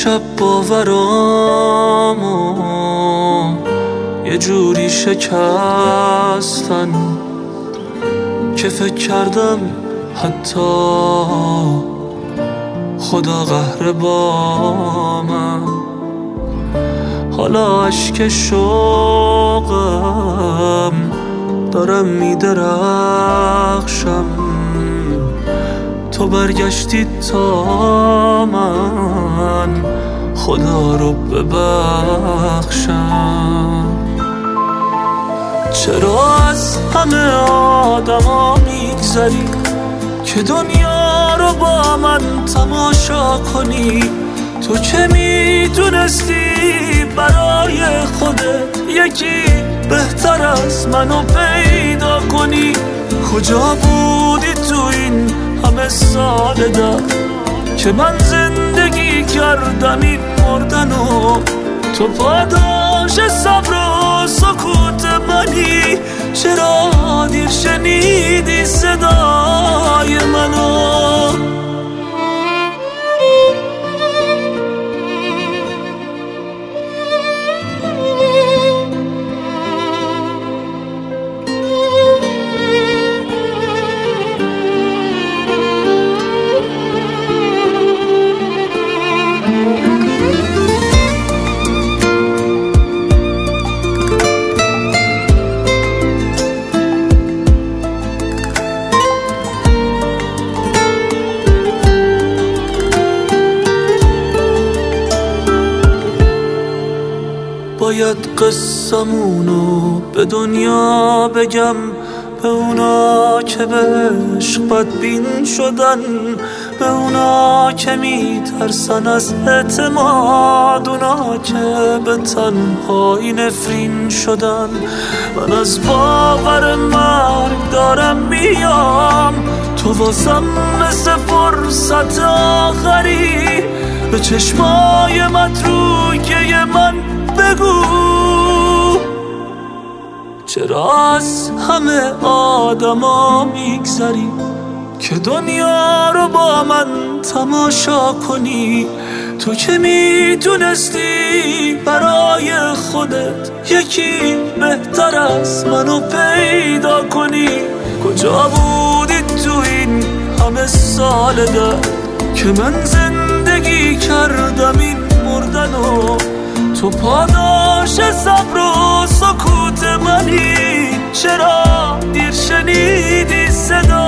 شب باورامو یه جوری شکستن که فکر کردم حتی خدا قهر با من. حالا اشک شوقم دارم میدرخشم، تو برگشتی تا من خدا رو ببخشم. چرا از همه آدما میگذری که دنیا رو با من تماشا کنی؟ تو که میدونستی برای خودت یکی بهتر از منو پیدا کنی. کجا بودی تو این همه سال درد که من زندگی کردم این مردنو؟ تو پاداش صبر و سکوت منی، چرا دیر شنیدی صدای منو؟ باید قصمونو به دنیا بگم، به اونا که به عشق بدبین شدن، به اونا که میترسن از اعتماد، اونا که به تنهایی نفرین شدن. من از باور مرگ دارم میام، تو واسم مثل فرصت آخری. به چشمای متروکه من بگو چرا از همه آدما میگذری که دنیا رو با من تماشا کنی؟ تو که میدونستی برای خودت یکی بهتر از منو پیدا کنی. کجا بودی تو این همه سال درد که من زندگی کردم این مردنو؟ تو پاداش صبر و سکوت منی، چرا دیر شنیدی صدا